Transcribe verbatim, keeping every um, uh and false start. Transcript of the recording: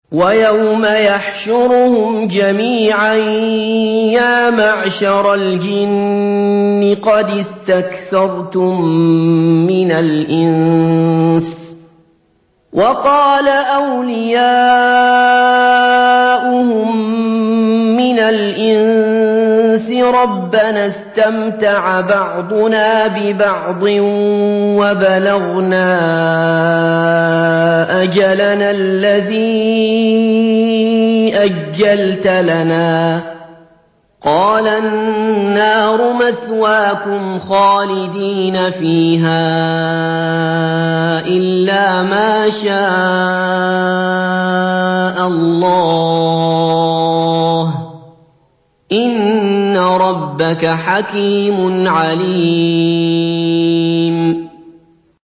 وَيَوْمَ يَحْشُرُهُمْ جَمِيعًا يَا مَعْشَرَ الْجِنِّ قَدِ اسْتَكْثَرْتُم مِّنَ الْإِنسِ ۖ وَقَالَ أَوْلِيَاؤُهُم مِّنَ الْإِنسِ رَبَّنَا اسْتَمْتَعَ بَعْضُنَا بِبَعْضٍ وَبَلَغْنَا أَجَلَنَا الَّذِي أَجَّلْتَ لَنَا ۚ قَالَ النَّارُ مَثْوَاكُمْ خَالِدِينَ فِيهَا إِلَّا مَا شَاءَ اللَّهُ ۗ إِنَّ رَبَّكَ حَكِيمٌ عَلِيمٌ